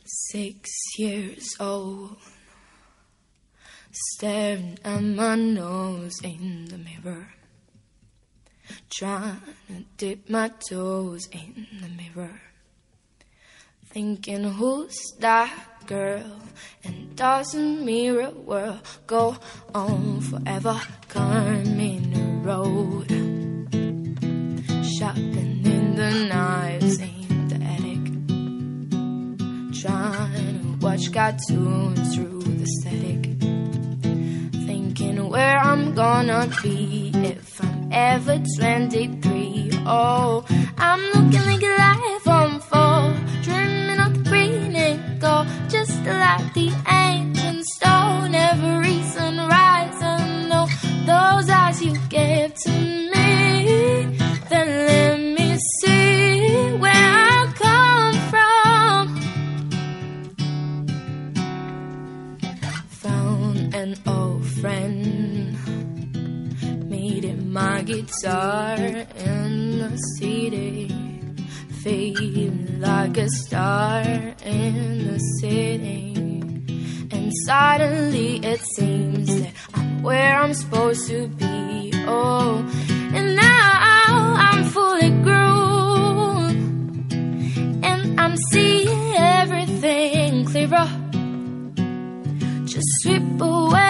6 years old, staring at my nose in the mirror, trying to dip my toes in the mirror, thinking who's that girl, and does the mirror world go on forever? Climbing the road, shopping in the knives in the attic, trying to watch cartoons through the static, thinking where I'm gonna be if I'm ever 23. Oh, I'm looking like a life on full, dreaming of the green and gold, just like the ancient stone. Every sunrise, I know those eyes you gave to me. Then let me see where I come from. Found an old friend, meeting my guitar in the city, feeling like a star in the city. And suddenly it seems that I'm where I'm supposed to be. Oh, and now I'm fully grown, and I'm seeing everything clearer. Just strip away